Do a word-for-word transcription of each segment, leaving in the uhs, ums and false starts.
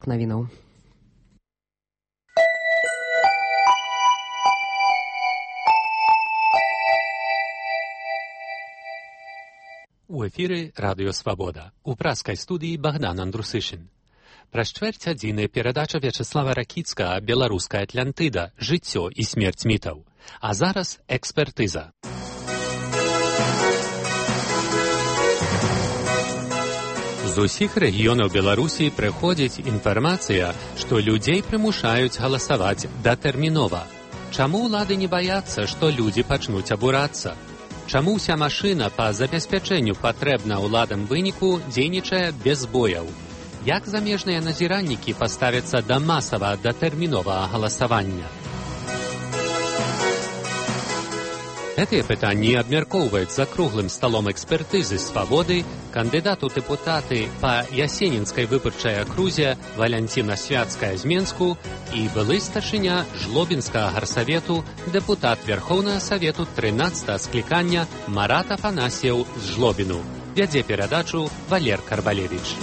навінаў. У эфіры Радыё Свабода. У праскай студыі Богдан Андрусышын. Праз чвэрць адзіны перадача Вячеслава Ракіцкага «Беларуская Атлантыда. Жыццё і смерць мітаў». А зараз экспертыза. З усіх рэгіёнаў Беларусі прыходзіць інфармацыя, што людзей прымушаюць галасаваць датэрмінова. Чаму ўлады не баяцца, што людзі пачнуць абурацца? Чаму ўся машына па забеспячэнню патрэбна ўладам выніку дзейнічае без збояў? Як замежныя назіраннікі паставяцца да масава датэрміновага галасавання? Гэтыя пытанні абмяркоўваюць за круглым сталом экспертызы «Свабоды» кандыдат у дэпутаты па Ясенінскай выбарчай акрузе Валянціна Свяцкая з Менску і былы старшыня Жлобінскага гарсавету, дэпутат Верхоўнага Савету трынаццатага склікання Марат Афанасьеў з Жлобіну. Вядзе перадачу Валер Карбалевіч.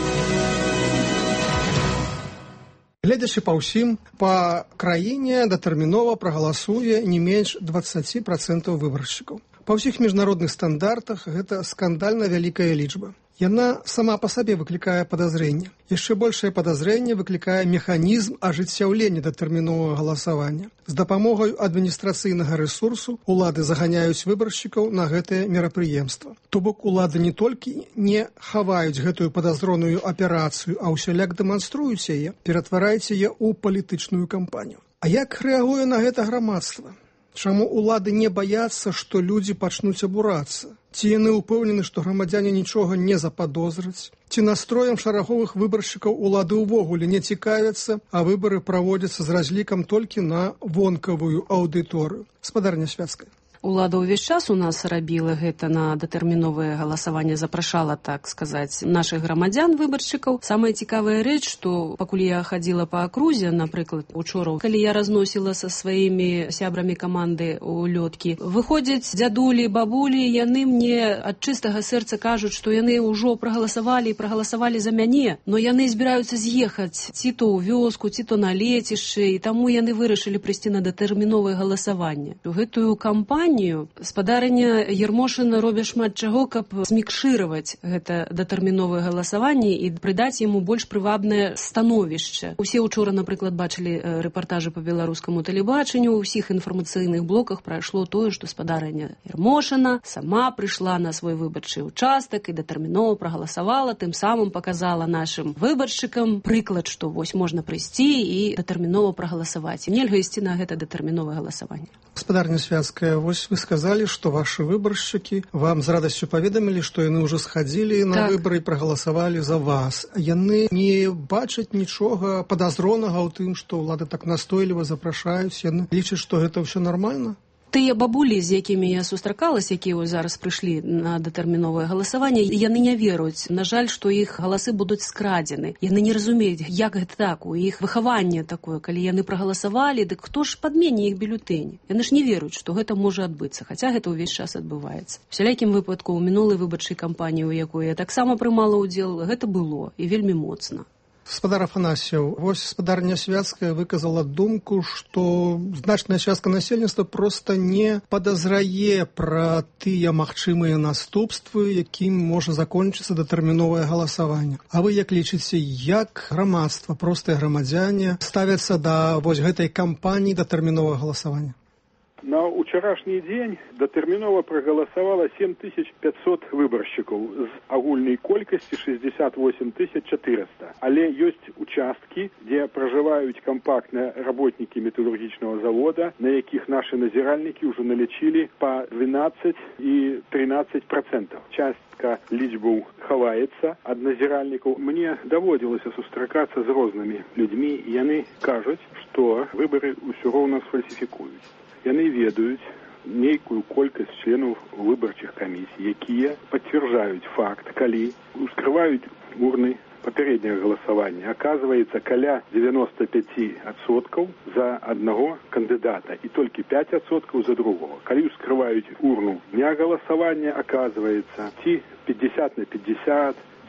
Гледзячы па ўсім, па краіне датэрмінова прагаласуе не менш дваццаць працэнтаў выбаршчыкаў. Па ўсіх міжнародных стандартах гэта скандальна вялікая лічба. Яна сама па сабе выклікае падазрэнне. Яшчэ большае падазрэнне выклікае механізм ажыццяўлення датэрміновага галасавання. З дапамогай адміністрацыйнага рэсурсу улады заганяюць выбаршчыкаў на гэтае мерапрыемства. То бок улады не толькі не хаваюць гэтую падазроную аперацыю, а ўсяляк дэманструюць яе, ператвараюць яе ў палітычную кампанію. А як рэагуе на гэта грамадства? Чаму улады не баяцца, што людзі пачнуць абурацца? Ці яны ўпэўнены, што грамадзяне нічога не западозраць? Ці настроем шараговых выбаршчыкаў улады ўвогуле не цікавяцца, а выбары праводзяцца з разлікам толькі на вонкавую аўдыторыю? Спадарня Свяцкая. Улада ўвесь час у нас рабіла гэта на датэрміновае галасаванне, запрашала, так сказаць, нашых грамадзян, выбаршчыкаў. Самая цікавая рэч, што пакуль я хадзіла па акрузе, напрыклад, учора, калі я разносіла са сваімі сябрамі каманды ў лёткі, выходзяць дзядулі, бабулі, яны мне ад чыстага сэрца кажуць, што яны ўжо прагаласавалі і прагаласавалі за мяне, но яны збіраюцца з'ехаць ці то ў вёску, ці то на лецішчы, і таму яны вырашылі прыйсці на датэрміновае галасаванне. У гэтую кампанію спадарыня Ермошына робіць шмат чаго, каб змікшыраваць гэта датэрміновае галасаванне і прыдаць яму больш прывабнае становішча. Усе учора, напрыклад, бачылі рэпартажы па беларускаму тэлебачанню, у ўсіх інфармацыйных блоках прайшло тое, што спадарыня Ермошына сама прыйшла на свой выбарчы ўчастак і датэрмінова прагаласавала, тым самым паказала нашым выбаршчыкам прыклад, што вось можна прыйсці і датэрмінова прагаласаваць. Нельга ісці на гэта датэрміновае галасаванне. Спадарня Свяцкая, вось вы сказалі, што вашы выбаршчыкі вам з радасцю паведамілі, што яны ўжо схадзілі на так. выбары і прагаласавалі за вас. Яны не бачаць нічога падазронага ў тым, што ўлады так настойліва запрашаюць, яны лічаць, што гэта ўсё нармальна? Тыя бабулі, з якімі я сустракалась, якія зараз прыйшлі на датэрміновае галасаванне, яны не веруюць. На жаль, што іх галасы будуць скрадзены. Яны не разумеюць, як гэта так, у іх выхаванне такое, калі яны прагаласавалі, дык хто ж падмене іх бюлетэні? Яны ж не веруюць, што гэта можа адбыцца, хаця гэта ўвесь час адбываецца. У сялякім выпадку, у мінулай выбарчай кампаніі, у якой я таксама прымала ўдзел, гэта было і вельмі моцна. Спадар Афанасьеў, вось спадарня Свяцкая выказала думку, што значная частка насельніцтва проста не падазрае пра тыя магчымыя наступствы, якім можа закончыцца датэрміновае галасаванне. А вы як лічыце, як грамадства, простыя грамадзяне ставяцца да вось гэтай кампаніі датэрміновага галасавання? На ўчарашні дзень датэрмінова прагаласавала сем тысяч пятьсот выбаршчыкаў з агульнай колькасці шестьдесят восемь тысяч четыреста. Але ёсць участкі, дзе пражываюць кампактныя работнікі металургічнага завода, на якіх нашы назіральнікі ўжо налічылі па двенадцать і тринадцать процентов. Частка лічбаў хаваецца ад назіральнікаў. Мне даводзілася сустракацца з рознымі людзьмі, і яны кажуць, што выбары ўсё роўна сфальсіфікуюць. Яны ведаюць нейкую колькасць членаў выбарчых камісій, якія пацвярджаюць факт, калі ускрываюць урны папярэдняга галасавання. Аказваецца, каля девяносто пять адсоткаў за аднаго кандыдата і толькі пять адсоткаў за другого. Калі ускрываюць урну дня галасавання, аказваецца, ці пятьдесят на пятьдесят,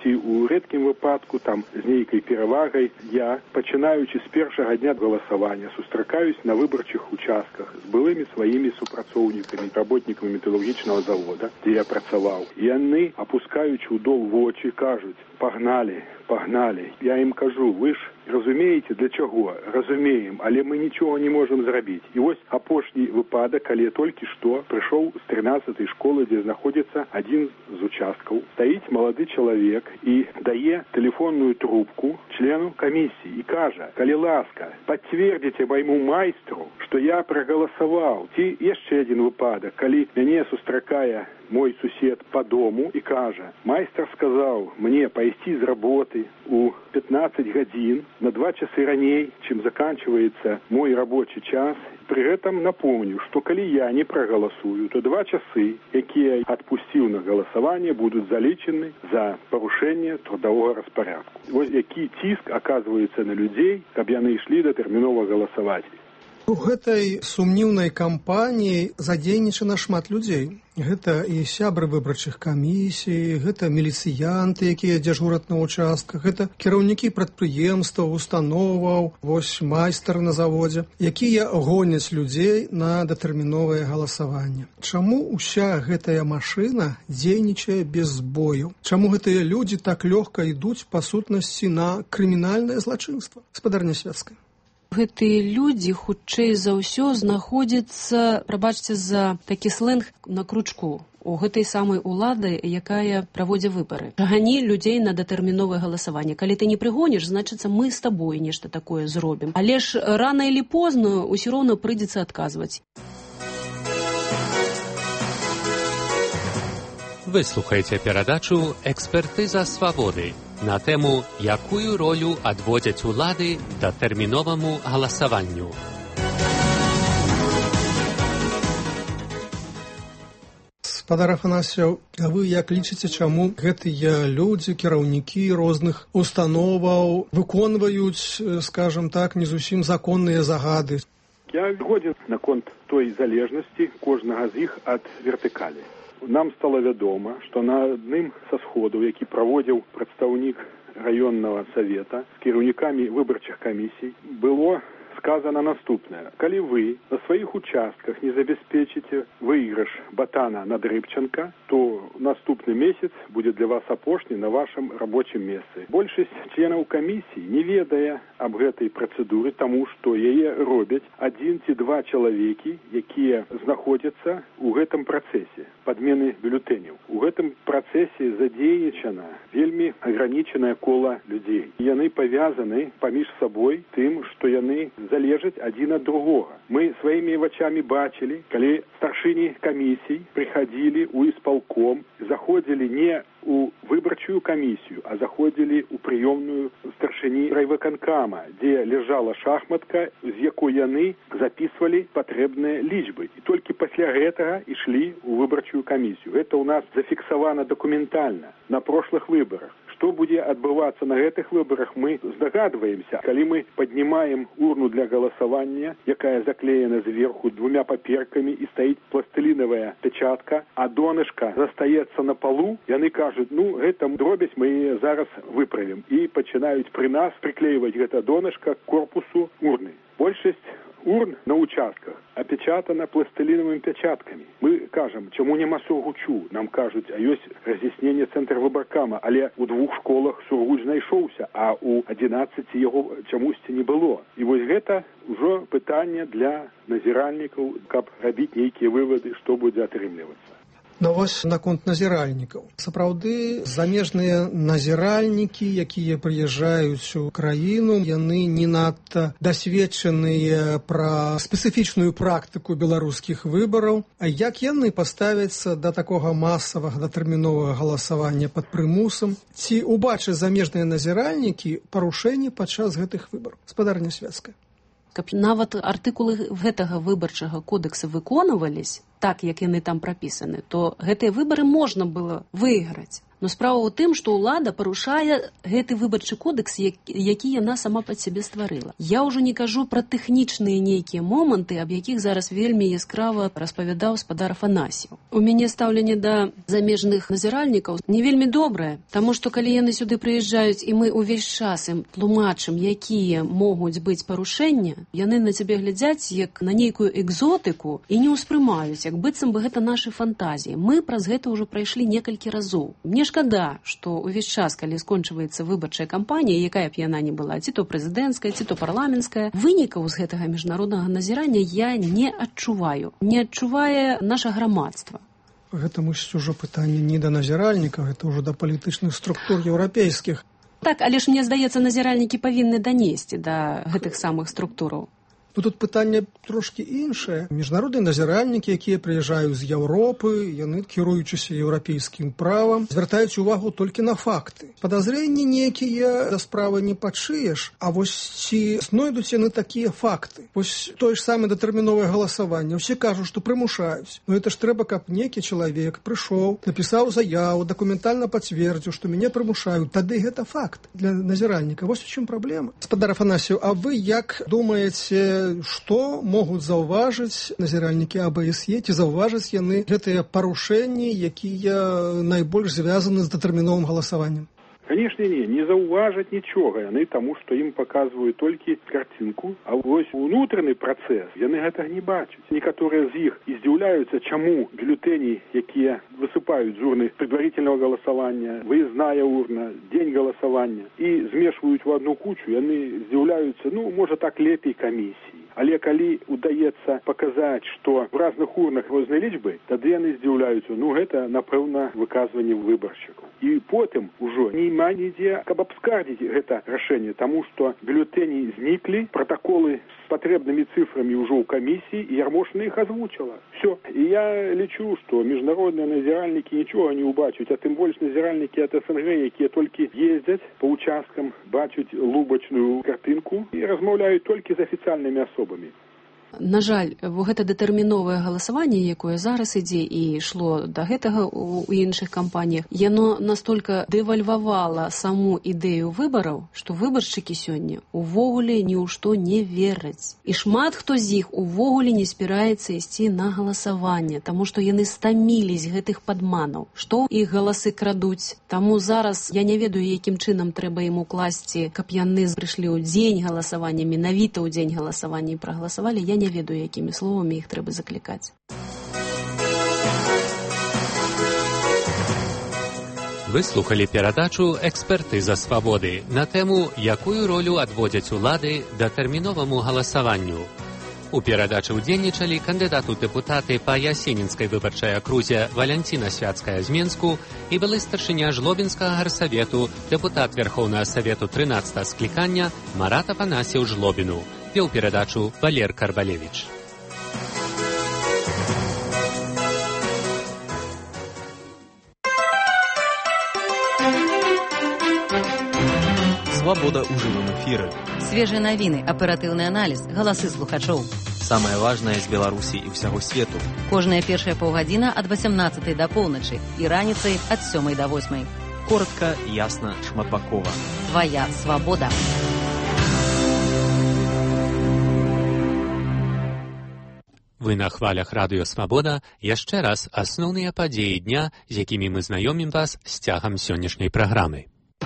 ці ў рэдкім выпадку, там, з нейкай перавагай, я, пачынаючы з першага дня галасавання, сустракаюсь на выбарчых участках з былымі сваімі супрацоўнікамі, работнікамі металургічнага завода, дзе я працаваў. І яны, апускаючы ўдол вочы, кажуць: пагналі, пагналі. Я ім кажу: вы ж разумееце, для чаго? Разумеем, але мы нічога не можам зрабіць. І вось апошні выпадак, калі я толькі што прыйшоў з трынаццатай школы, дзе знаходзіцца адзін з участкаў. Стаіць малады чалавек і дае тэлефонную трубку члену камісіі і кажа: калі ласка, пацвердзіце майму майстру, што я прагаласаваў. Ці яшчэ адзін выпадак, калі мяне сустракае мой сусед по дому и кажа: майстер сказал мне пойти с работы у пятнадцать гадзін на два часы раней, чем заканчивается мой рабочий час. При этом напомню, что коли я не проголосую, то два часы, якія отпустил на голосование, будут залічены за порушение трудового распорядку. Вот який тиск оказывается на людей, каб яны шли датэрмінова голосовать. У гэтай сумнівнай кампаніі задзейнічана шмат людзей. Гэта і сябры выбарчых камісій, гэта міліцыянты, якія дзяжураць на ўчастках, гэта кіраўнікі прадпрыемстваў, установаў, вось майстар на заводзе, якія гоняць людзей на датэрміновае галасаванне. Чаму ўся гэтая машына дзейнічае без збою? Чаму гэтыя людзі так лёгка ідуць па сутнасці на крымінальнае злачынства? Спадарня Свяцкая. Гэтыя людзі, хутчэй за ўсё, знаходзяцца, прабачце за такі сленг, на кручку у гэтай самай улады, якая праводзіць выбары. Гані людзей на датэрміновае галасаванне. Калі ты не прыгоніш, значыцца, мы з табой нешта такое зробім. Але ж рана или позна ўсё роўна прыйдзецца адказваць. Вы слухаеце перадачу «Экспертыза свабоды» на тему «Якую ролю адводзяць улады датэрміноваму галасаванню». Спадар Афанасьеў, а вы як лічыце, чаму гэтыя людзі, кіраўнікі розных установаў выконваюць, скажем так, не зусім законныя загады? Я згоден наконт той залежнасці кожнага з іх ад вертыкалі. Нам стало вядома, што на адным са сходаў, які праводзіў прадстаўнік раённага савета з кіраўнікамі выбарчых камісій, было сказано наступнае. Калі вы на сваіх участках не забяспечыце выйгрыш Батана над Рыбченко, то наступны месяц будзе для вас апошні на вашым рабочым месцы. Большасць членаў камісіі не ведае аб гэтай працэдуры, таму што яе робяць адзін ці два чалавекі, якія знаходзяцца ў гэтым працэсе падмены бюлетэняў. У гэтым працэсе задзейнічана вельмі агранічанае кола людзей. Яны павязаны паміж сабой тым, што яны залежаць адзін ад другога. Мы сваімі вачамі бачылі, калі старшыні камісій прыхадзілі ў ісполком, заходзілі не у выбарчую камісію, а заходзілі ў прыёмную старшыні райвыканкама, дзе ляжала шахматка, з якой яны запісвалі патрэбныя лічбы. І толькі пасля гэтага ішлі ў выбарчую камісію. Гэта ў нас зафіксавана дакументальна на прошлых выбарах. Што будзе адбывацца на гэтых выбарах, мы здагадваемся. Калі мы паднімаем урну для галасавання, якая заклеена зверху двумя паперкамі і стаіць пластылінавая печатка, а донышка застаецца на полу, яны кажуць: ну, гэта дробязь, мы яе зараз выправім. І пачынаюць пры нас прыклейваць гэта донышка к корпусу урны. Большасць урн на участках опечатана пластилиновыми печатками. Мы кажем, чему нема сургучу? Нам кажуть, а ёсць разъяснение центра выборкама, але у двух школах сургуч знайшоўся, а у одиннадцати яго чамусьці не было. І вось гэта ўжо пытанне для назіральнікаў, каб рабіць нейкія вывады, што будзе атрымлівацца. Ну вось наконт назіральнікаў. Сапраўды, замежныя назіральнікі, якія прыязджаюць у краіну, яны не надта дасведчаныя пра спецыфічную практыку беларускіх выбараў. А як яны паставяцца да такога масавага датэрміновага галасавання пад прымусам? Ці убачаць замежныя назіральнікі парушэнні падчас гэтых выбараў? Спадарня Свяцкая. Каб нават артыкулы гэтага выбарчага кодекса выконвались так, як яны там прапісаны, то гэтыя выбары можна было выйграць. Но справа ў тым, што ўлада парушае гэты выбарчы кодекс, які яна сама пад сябе стварыла. Я ўжо не кажу пра тэхнічныя нейкія моманты, аб якіх зараз вельмі яскрава распавядаў спадар Афанасьеў. У мяне стаўленне да замежных назіральнікаў не вельмі добрае, таму што калі яны сюды прыязджаюць і мы ўвесь час ім тлумачым, якія могуць быць парушэння, яны на цябе глядзяць як на нейкую экзотыку і не ўспрымаюць, як быццам бы гэта нашы фантазіі. Мы праз гэта ўжо прайшлі некалькі разоў. Мне шкада, што ўвесь час, калі скончваецца выбарчая кампанія, якая б яна не была, ці то прэзідэнцкая, ці то парламенцкая, вынікаў з гэтага міжнароднага назірання я не адчуваю. Не адчувае наша грамадства. Гэта, мусіць, ужо пытанне не да назіральнікаў, гэта ўжо да палітычных структур еўрапейскіх. Так, але ж мне здаецца, назіральнікі павінны данесці да гэтых самых структураў. Ну, тут пытанне трошки іншае. Міжнародныя назіральнікі, якія прыязджаюць з Еўропы, яны, кіруючыся еўрапейскім правам, звяртаюць увагу толькі на факты. Падазрэнні некія да справы не падшыеш, а вось ці знойдуць яны такія факты. Вось тое ж самае датэрміновае галасаванне. Усе кажуць, што прымушаюць. Ну, это ж трэба, каб некі чалавек прыйшоў, напісаў заяву, дакументальна пацвердзіў, што мяне прымушаюць. Тады гэта факт для назіральніка. Вось у чым праблема. Спадар Афанасьеў, а вы як думаеце, што могуць заўважыць назіральнікі А Б С Е, ці заўважыць яны гэтыя парушэнні, якія найбольш звязаны з датэрміновым галасаваннем? Конечно, не, не заўважаць нічога яны, таму што ім паказваюць толькі карцінку, а вось унутраны працэс яны гэтага не бачаць. Некаторыя з іх і здзіўляюцца, чаму бюлетэні, якія высыпаюць з урны предварительного галасавання, выездная урна, дзень галасавання і змешваюць у одну кучу, яны здзіўляюцца, ну, можа так лепей камісіі. Але калі удаецца паказаць, што в разных урнах розныя лічбы, тады яны здзіўляюцца, ну, гэта, напэўна, выказванне выбаршчыкаў. І потым ужо няма нідзе, каб абскардзіць гэта рашэнне, таму што бюлетэні зніклі, пратаколы з патрэбнымі цифрамі ўжо ў камісіі, і Ярмошына іх азвучыла. Все. І я лічу, што міжнародныя назіральнікі нічога не ўбачуць, а тым больш назіральнікі ад С Н Г, якія толькі ездзяць па ўчасткам, бачуць лубачную картынку і размаўляюць толькі з афіцыяльнымі асобамі. На жаль, гэта датэрміновае галасаванне, якое зараз ідзе і ішло да гэтага ў іншых кампаніях, яно настолькі дэвальвавала саму ідэю выбараў, што выбаршчыкі сёння увогуле ні ў што не вераць. І шмат хто з іх увогуле не спіраецца ісці на галасаванне, таму што яны стамілись гэтых падманаў, што іх галасы крадуць. Таму зараз я не ведаю, якім чынам трэба ім укласці, каб яны прыйшлі ў дзень галасавання, менавіта ў дзень галасавання і прагаласавалі. Я не ведаю, якімі словамі іх трэба заклікаць. Вы слухали перадачу «Экспертыза свабоды» на тэму, якую ролю адводзяць улады датэрміноваму галасаванню. У перадачы ўдзельнічалі кандыдат у дэпутаты па Ясенінскай выбарчай акрузе Валянціна Свяцкая з Менску і былы старшыня Жлобінскага гарсавету, дэпутат Верхоўнага Савету трынаццатага склікання Марат Афанасьеў Жлобіну. Вёў перадачу Валер Карбалевіч. Свабода ў жывым эфіры. Свежыя навіны, аператыўны аналіз, галасы слухачоў. Самае важнае з Беларусі і ўсяго свету. Кожная першая паўгадзіна ад васямнаццатай да поўначы і раніцай ад сёмай да восьмай. Коротка, ясна, шматбакова. Твая свабода. Вы на хвалях радыё «Свабода» яшчэ раз асноўныя падзеі дня, з якімі мы знаёмім вас з цягам сённяшняй праграмы.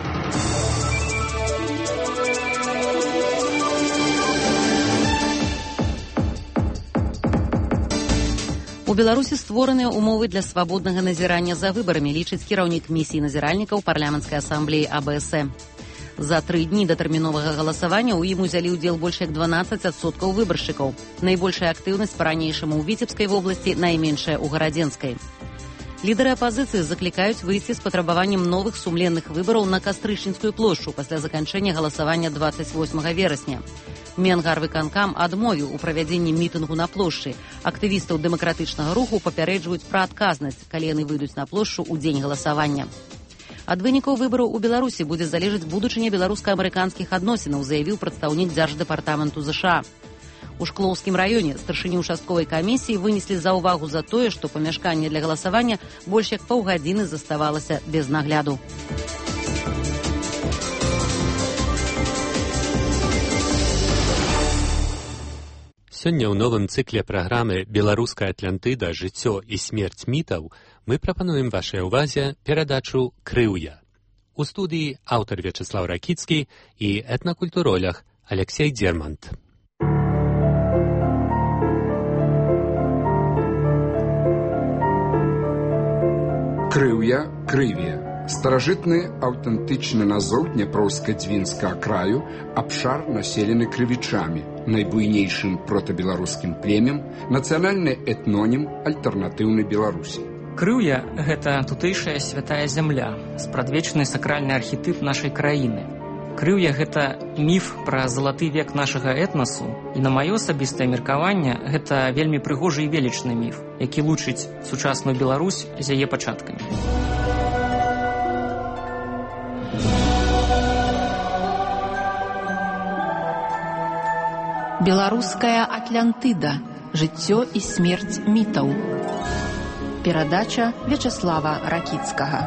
У Беларусі створаныя ўмовы для свабоднага назірання за выбарамі, лічыць кіраўнік місіі назіральнікаў парламенцкай асамблеі А Б С Е. За тры дні датэрміновага галасавання ў ім узялі ўдзел больш як дванаццаць адсоткаў выбаршчыкаў. Найбольшая актыўнасць па-ранейшаму ў Віцебскай вобласці, найменшая ў Гарадзенскай. Лідары апазіцыі заклікаюць выйсці з патрабаваннем новых сумленных выбараў на Кастрычніцкую плошчу пасля заканчэння галасавання дваццаць восьмага верасня. Менгарвыканкам адмовіў у правядзенні мітынгу на плошчы. Актывістаў дэмакратычнага руху папярэджваюць пра адказнасць, калі яны выйдуць на плошчу ў дзень галасавання. Ад вынікаў выбараў у Беларусі будзе залежаць будучыня беларуска-амерыканскіх адносінаў, заявіў прадстаўнік дзярждэпартаменту З Ш А. У Шклоўскім раёне старшыню участковай камісіі вынеслі заўвагу за тое, што памяшканне для галасавання больш як паўгадзіны заставалася без нагляду. Сёння ў новым цыкле праграмы «Беларуская Атлантыда. Жыццё і смерць мітаў» мы прапануем вашай увазе перадачу «Крыўя». У студыі аўтар Вячеслав Ракіцкі і этнакультуролог Алексей Дермант. Крыўя, крыве. Старажытны аўтэнтычны назоў Дняпроўска-Дзвінскага краю, абшар населены крывічамі, найбуйнейшым протабеларускім племем, нацыянальны этнонім альтэрнатыўнай Беларусі. Крыўя – гэта тутэйшая святая зямля, спрадвечны сакральны архетып нашай краіны. Крыўя – гэта міф пра залаты век нашага этнасу, і на маё асабістае меркаванне гэта вельмі прыгожы і велічны міф, які лучыць сучасную Беларусь з яе пачаткамі. Беларуская Атлантыда. Жыццё і смерць мітаў. Перадача Вячеслава Ракіцкага.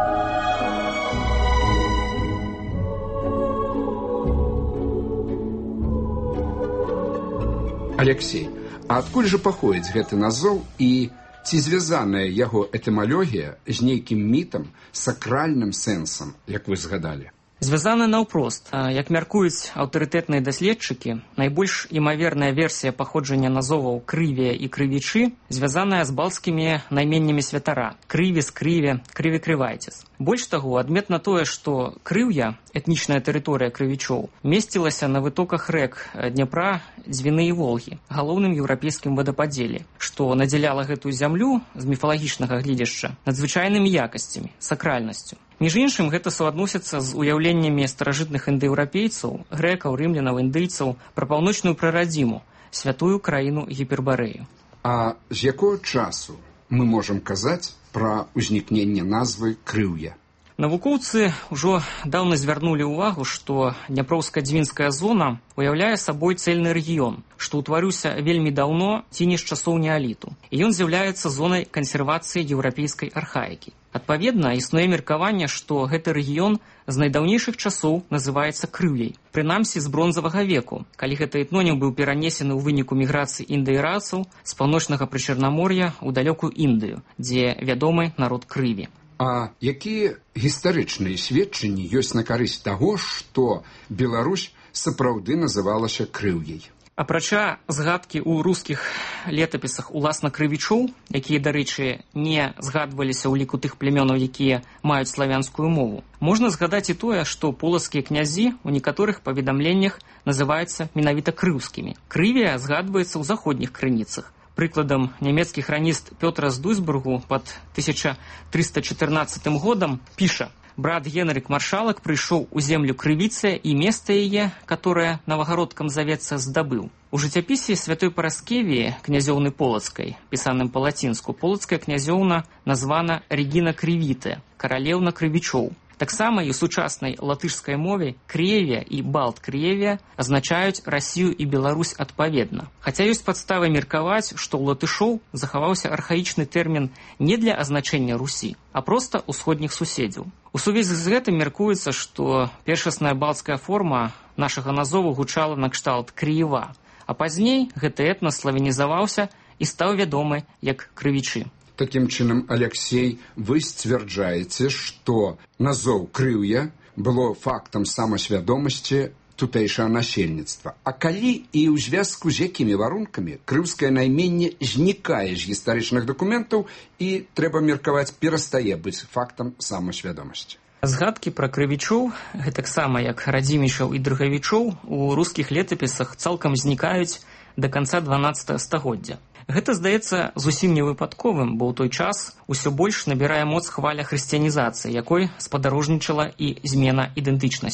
Алексей, а адкуль жа паходзіць гэты назоў і ці звязаная яго этымалогія з нейкім мітам, сакральным сэнсам, як вы згадалі? Звязаны наўпрост. Як мяркуюць аўтарытэтныя даследчыкі, найбольш імаверная версія паходжання назоваў крывія і крывічы звязаная з балцкімі найменнямі святара – крывіс, крыве, крыве-крывайцес. Больш таго, адметна тое, што крыўя, этнічная тэрыторыя крывічоў, месцілася на вытоках рэк Дняпра, Дзвіны і Волгі, галоўным еўрапейскім вадападзеле, што надзяляла гэтую зямлю з міфалагічнага гледзяшча надзвычайнымі якасцямі, сакральнасцю. Між іншым, гэта суадносіцца з уяўленнямі старажытных індаеўрапейцаў, грэкаў, рымлянаў, індыйцаў пра паўночную прарадзіму, святую краіну Гіпербарэю. А з якога часу мы можам казаць пра ўзнікненне назвы крыўя? Навукоўцы ўжо даўно звярнулі ўвагу, што Дняпроўска-Дзвінская зона уяўляе сабой цэльны рэгіён, што ўтварыўся вельмі даўно ці не з часоў неаліту. І ён з'яўляецца зонай кансервацыі еўрапейскай архаікі. Адпаведна, існуе меркаванне, што гэты рэгіён з найдаўнейшых часоў называецца крыўяй, прынамсі з бронзавага веку, калі гэты этнонім быў перанесены ў выніку міграцыі індаерацаў з паўночнага прычарнамор'я ў далёкую Індыю, дзе вядомы народ крыві. А якія гістарычныя сведчанні ёсць на карысць таго, што Беларусь сапраўды называлася крыўяй? Апрача згадкі ў рускіх летапісах уласна крывічоў, якія, дарэчы, не згадваліся ў ліку тых племёнаў, якія маюць славянскую мову, можна згадаць і тое, што полацкія князі ў некаторых паведамленнях называюцца менавіта крыўскімі. Крывія згадваецца ў заходніх крыніцах. Прыкладам, нямецкі храніст Пётра з Дуйсбургу пад тысяча трыста чатырнаццатым годам піша: «Брат Генрик Маршалак прыйшоў у землю крывіцы і место яе, которое новагородкам завецца, здабыў». У жыццяпісе святой Параскевіі, князёўны Полацкай, пісаным па-лацінску, полацкая князёўна названа Регіна Крывіте, каралеўна крывічоў. Таксама і ў сучаснай латышскай мове Кревія і Балт-Кревія азначаюць Расію і Беларусь адпаведна. Хаця ёсць падставы меркаваць, што ў латышоў захаваўся архаічны тэрмін не для азначэння Русі, а проста ўсходніх суседзяў. У сувязі з гэтым меркуецца, што першасная балцкая форма нашага назову гучала накшталт Крыева, а пазней гэты этнас славянізаваўся і стаў вядомы як крывічы. Такім чынам, Алексей, вы сцвярджаеце, што назоў крыўя было фактам самасвядомасці тутэйшага насельніцтва. А калі і ў звязку з якімі варункамі крыўскае найменне знікае з гістарычных дакументаў і, трэба меркаваць, перастае быць фактам самасвядомасці? Згадкі пра крывічоў, гэтаксама як радзімічаў і дрыгавічоў, у рускіх летапісах цалкам знікаюць да канца дванаццатага стагоддзя. Гэта здаецца зусім невыпадковым, бо ў той час усё больш набірае моц хваля хрысціянізацыі, якой спадарожнічала і змена ідэнтычнасці.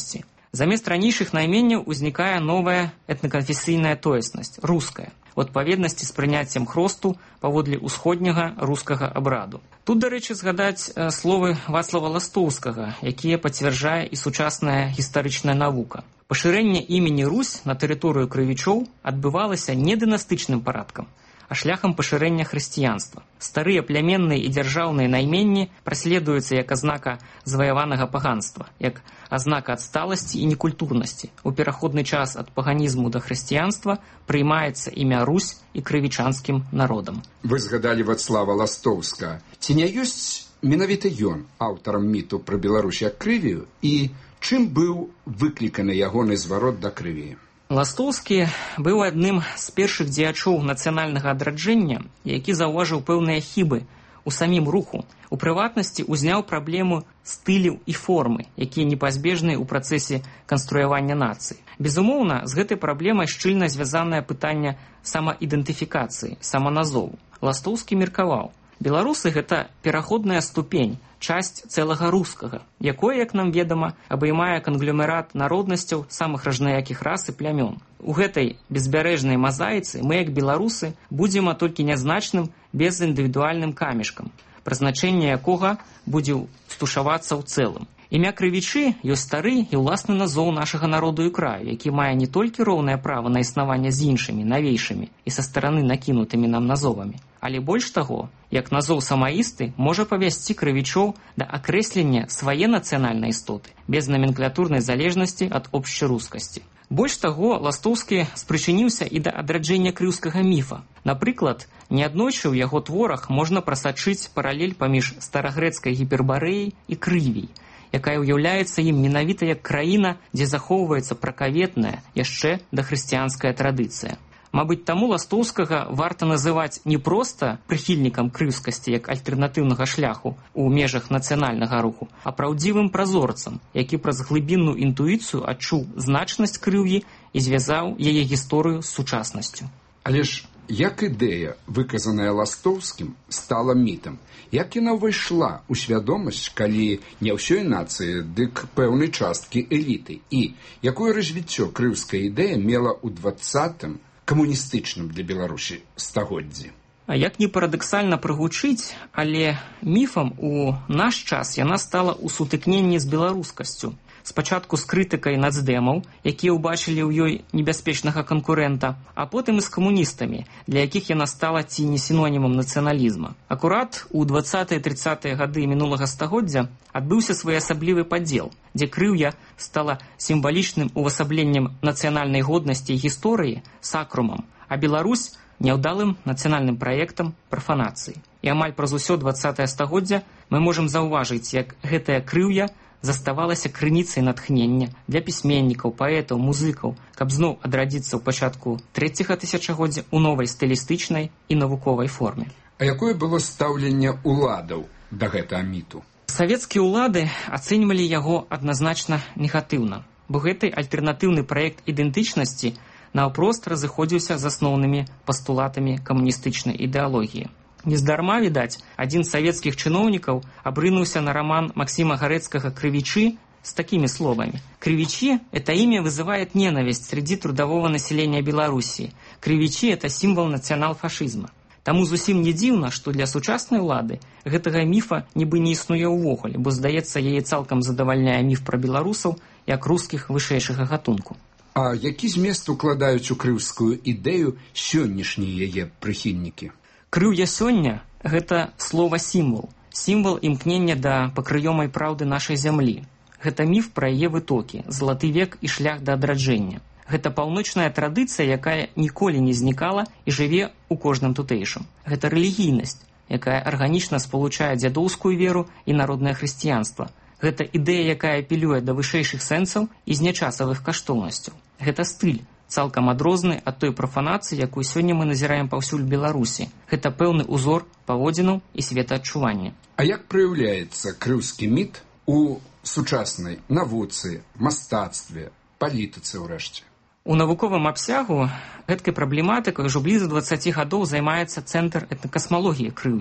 Замест ранейшых найменняў узнікае новая этнаканфесійная тоеснасць – руская, у адпаведнасці з прыняццем хросту паводле ўсходняга рускага абраду. Тут, дарэчы, згадаць э, словы Вацлава Ластоўскага, якія пацвярджае і сучасная гістарычная навука. Пашырэнне імені Русь на тэрыторыю крывічоў адбывалася не дынастычным парадкам, а шляхам пашырэння хрысціянства. Старыя пляменныя і дзяржаўныя найменні праследуюцца як азнака заваяванага паганства, як азнака адсталасці і некультурнасці. У пераходны час ад паганізму да хрысціянства прыймаецца імя Русь і крывічанскім народам. Вы згадалі Вацлава Ластоўска. Ці не ёсць менавіта ён аўтарам міту пра Беларусь як крывію і чым быў выкліканы ягоны зварот да крыві? Ластоўскі быў адным з першых дзеячоў нацыянальнага адраджэння, які заўважыў пэўныя хібы у самім руху. У прыватнасці ўзняў праблему стыляў і формы, якія непазбежныя ў працэсе канструявання нацыі. Безумоўна, з гэтай праблемай шчыльна звязанае пытанне самаідэнтыфікацыі, саманазову. Ластоўскі меркаваў: беларусы – гэта пераходная ступень, часць цэлага рускага, якое, як нам ведама, абаймае кангломерат народнасцяў самых разнаякіх рас і плямён. У гэтай безбярэжнай мазаіцы мы, як беларусы, будзем а толькі нязначным безіндывідуальным камешкам, прызначэнне якога будзе стушавацца ў цэлым. Імя крывічы ёсць стары і ўласны назоў нашага народу і краю, які мае не толькі роўнае права на існаванне з іншымі, навейшымі і са стараны накінутымі нам назовамі, але больш таго, як назоў самаісты можа павясці крывічоў да акрэслення свае нацыянальнай істоты, без наменклатурнай залежнасці ад общерускасці. Больш таго, Ластоўскі спрычыніўся і да адраджэння крыўскага міфа. Напрыклад, неаднойчы ў яго творах можна прасачыць паралель паміж старагрэцкай гіпербарэяй і крывій, якая ўяўляецца ім менавіта як краіна, дзе захоўваецца пракаветная, яшчэ дахрысціянская традыцыя. Мабыць, таму Ластоўскага варта называць не проста прыхільнікам крыўскасці як альтэрнатыўнага шляху ў межах нацыянальнага руху, а праўдзівым празорцам, які праз глыбінную інтуіцыю адчуў значнасць крыўі і звязаў яе гісторыю з сучаснасцю. Але ж як ідэя, выказаная Ластоўскім, стала мітам? Як яна ўвайшла ў свядомасць, калі не ўсёй нацыі, дык пэўнай часткі эліты? І якое развіццё крыўская ідэя мела ў двадцатым камуністычным для Беларусі стагоддзі? А як не парадаксальна прыгучыць, але міфам у наш час яна стала ў сутыкненні з беларускасцю. Спачатку з крытыкай нацдэмаў, якія ўбачылі ў ёй небяспечнага канкурэнта, а потым і з камуністамі, для якіх яна стала ці не сінонімам нацыяналізма. Акурат у дваццатыя-трыццатыя гады мінулага стагоддзя адбыўся своеасаблівы падзел, дзе крыўя стала сімвалічным увасабленнем нацыянальнай годнасці і гісторыі сакрумам, а Беларусь няўдалым нацыянальным праектам прафанацыі. І амаль праз усё дваццатае стагоддзя мы можам заўважыць, як гэтая крыўя заставалася крыніцай натхнення для пісьменнікаў, паэтаў, музыкаў, каб зноў адрадзіцца ў пачатку трэцяга тысячагоддзя ў новай стылістычнай і навуковай форме. А якое было стаўленне ўладаў да гэтага міту? Савецкія ўлады ацэньвалі яго адназначна негатыўна, бо гэты альтэрнатыўны праект ідэнтычнасці наўпрост разыходзіўся з асноўнымі пастулатамі камуністычнай ідэалогіі. Нездарма, відаць, адзін з савецкіх чыноўнікаў абрынуўся на роман Максима Гарэцкага «Крывичи» с такими словами. «Кривичи – это имя вызывает ненависть среди трудового населения Белоруссии. Кривичи – это символ национал-фашизма». Таму зусім не дзіўна, што для сучаснай улады гэтага міфа нібы не існуе ўвогуле, бо, здаецца, яе цалкам задавальняе міф пра беларусаў як рускіх вышэйшага гатунку. А які змест укладаюць у крыўскую ідэю сённяшнія яе прыхільнікі? Крыўя сёння – гэта слова-сімвал, сімвал імкнення да пакрыёмай праўды нашай зямлі. Гэта міф пра яе вытокі, залаты век і шлях да адраджэння. Гэта паўночная традыцыя, якая ніколі не знікала і жыве ў кожным тутэйшым. Гэта рэлігійнасць, якая арганічна спалучае дзядоўскую веру і народнае хрысціянства. Гэта ідэя, якая апелюе да вышэйшых сэнсаў і знячасавых каштоўнасцяў. Гэта стыль, цалкам адрозны ад той прафанацыі, якую сёння мы назіраем паўсюль Беларусі. Гэта пэўны ўзор паводзінаў і светаадчування. А як праяўляецца крыўскі міт у сучаснай навуцы, мастацтве, палітыцы ўрэшце? У навуковым абсягу гэткай праблематыкай ўжо бліза дваццаці гадоў займаецца Цэнтр этнакасмалогіі крыўя.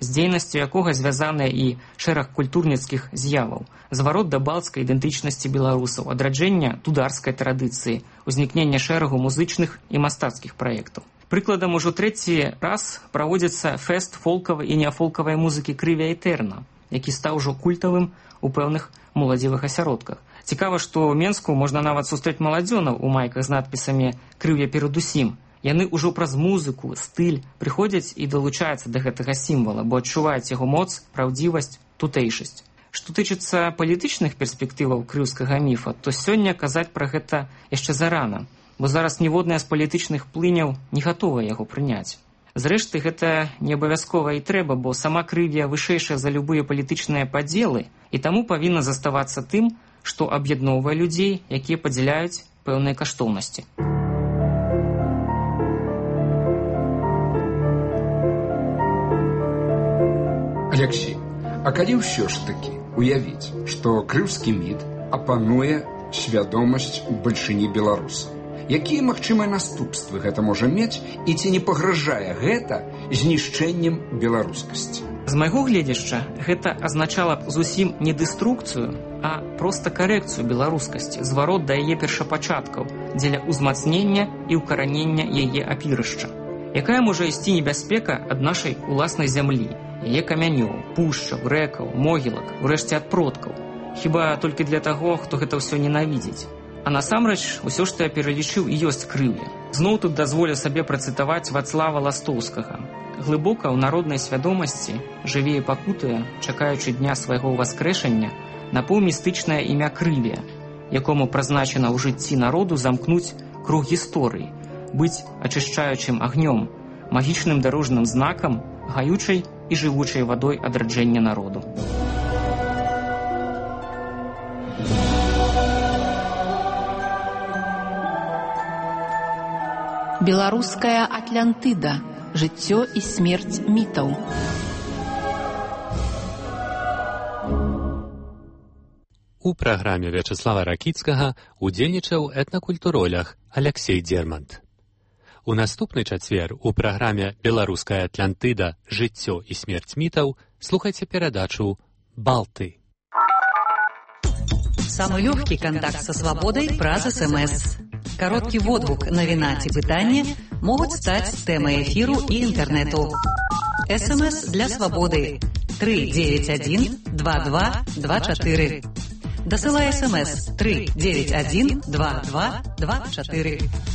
з дзейнасцю якога звязаныя і шэраг культурніцкіх з'яваў, зварот да балцкай ідэнтычнасці беларусаў, адраджэння тударскай традыцыі, узнікнення шэрагу музычных і мастацкіх праектаў. Прыкладам, ужо трэці раз праводзіцца фэст фолкавай і неафолкавай музыкі «Крывя Этерна», які стаў ужо культавым у пэўных моладзевых асяродках. Цікава, што ў Менску можна нават сустрэць маладзёнаў у майках з надпісамі «Крывя перадусім». Яны ўжо праз музыку, стыль прыходзяць і далучаюцца да гэтага сімвала, бо адчуваюць яго моц, праўдзівасць, тутэйшасць. Што тычыцца палітычных перспектываў крыўскага міфа, то сёння казаць пра гэта яшчэ зарана, бо зараз ніводная з палітычных плыняў не гатовая яго прыняць. Зрэшты, гэта не абавязкова і трэба, бо сама Крывія вышэйшая за любыя палітычныя падзелы і таму павінна заставацца тым, што аб'ядноўвае людзей, якія падзяляюць пэўныя каштоўнасці. Алексей, а калі ўсё ж такі уявіць, што крыўскі міт апануе свядомасць бальшыні беларусаў, якія магчымыя наступствы гэта можа мець і ці не пагражае гэта знішчэннем беларускасці? З майго гледзяшча, гэта азначала б зусім не дэструкцыю, а проста карэкцыю беларускасці, зварот да яе першапачаткаў дзеля ўзмацнення і ўкаранення яе апірышча. Якая можа ісці небяспека ад нашай уласнай зямлі, яе камянёў, пушчаў, рэкаў, могілак, урэшце ад продкаў. Хіба толькі для таго, хто гэта ўсё ненавідзіць. А насамрэч, усё, што я пералічыў, і ёсць Крыўя. Зноў тут дазволю сабе працытаваць Вацлава Ластоўскага. Глыбока ў народнай свядомасці жыве і пакутуе, чакаючы дня свайго ўваскрэшання, напаўмістычнае імя Крывія, якому прызначана ў жыцці народу замкнуць круг гісторыі, быць ачышчаючым агнём, магічным дарожным знакам, гаючай і жывучай вадой адраджэння народу. Беларуская Атлантыда. Жыццё і смерць мітаў. У праграме Вячеслава Ракіцкага удзельнічаў этнакультуролог Алексей Дермант. У наступны чацвер у праграме «Беларуская Атлантыда. Жыццё і смерць мітаў» слухайце перадачу «Балты». Самы лёгкі кантакт са свабодай праз эс эм эс. Кароткі водгук, навіна ці пытанне могуць стаць тэмай эфіру і інтэрнэту. эс эм эс для свабоды тры дзевяць адзін два два два чатыры. Дасылай эс эм эс тры дзевяць адзін два два два чатыры.